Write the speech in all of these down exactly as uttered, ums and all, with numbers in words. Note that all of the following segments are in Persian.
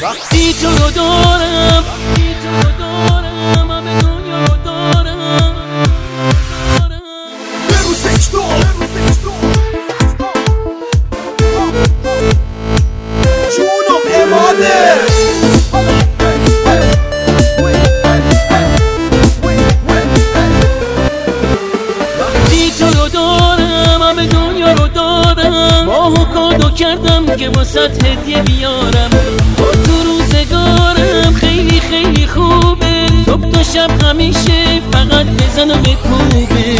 وقتی تو رو دارم، وقتی تو رو دارم، همه دنیا رو دارم. برو سکتو جونم اماده وقتی تو رو دارم، همه دنیا رو دارم. ماهو کادو کردم که واسط هدیه بیارم. با تو روزگارم خیلی خیلی خوبه. صبح تا شب همیشه فقط بزن و بکوبه.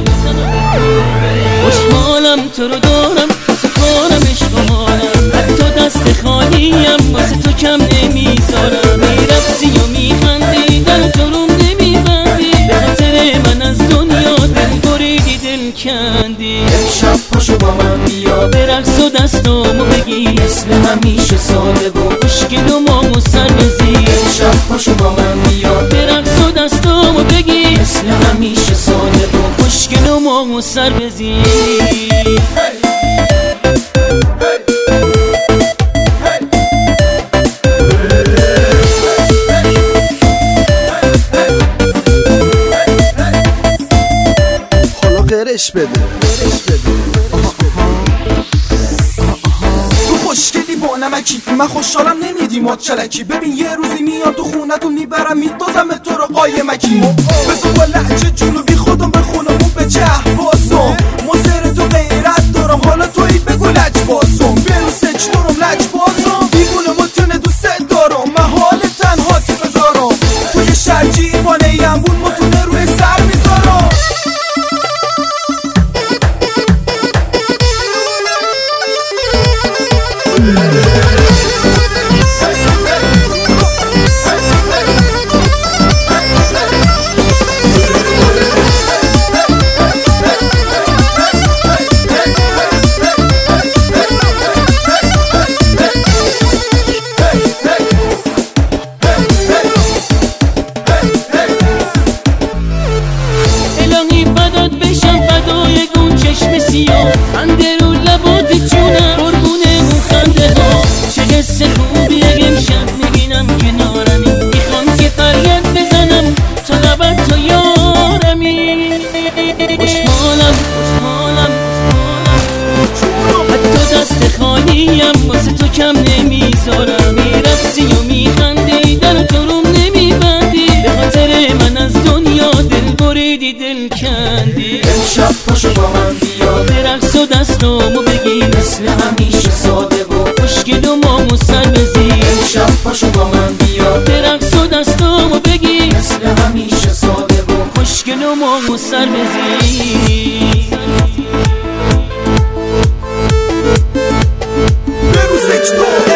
خوشحالم تو رو دارم، واسه کارم عشق حالم. حتی دست خالیم واسه تو کم نمیذارم. میرقصی و میخندی در تو روم نمیبندی. به خاطر من از دنیا دل بریدی دل کندی. امشب پاشو با من بیا به رقص و دستامو بگی مثل همیشه ساده و خوشگل و مامو سر بزی. امشب پاشو با من بیا به رقص و دستامو بگی مثل همیشه ساده و خوشگل و مامو سر بزی. حالا قرش بده تو خوشگلی با نمکی، من خوشحالم نمیدی مات چلکی. ببین یه روزی میاد تو خونتون میبرم میدازم تو رو قایمکی. بزن با لحجه جنوبی خودم به خونمون به جهبازم. مصر تو غیرت دارم، حالا توی بگو لج بازم. برو سچ دارم لج بازم، دیوونه متونه دوست دارم. من حال تنهات بذارم توی شرجی بانه یمبون متونه روی سر میذارم. خنده رو لبات جونم قربونه اون خنده ها. چه حس خوبیه امشب میبینم کنارمی. میخوام که فریاد بزنم تا لبت تو یارمی. خوشحالم خوشحالم خوشحالم حتی دست خالیم واسه تو کم نمیذارم. میرقصی و میخندی در تو روم نمیبندی. به خاطر من از دنیا دل بریدی دل کندی. امشب پاشو با من بیا به رقص و دستامو بگی مثل همیشه ساده و خوشگل و مامو سر بزی. امشب پاشو با من بیا به رقص و دستامو بگی مثل همیشه ساده و خوشگل و مامو سر بزی. برو سکتو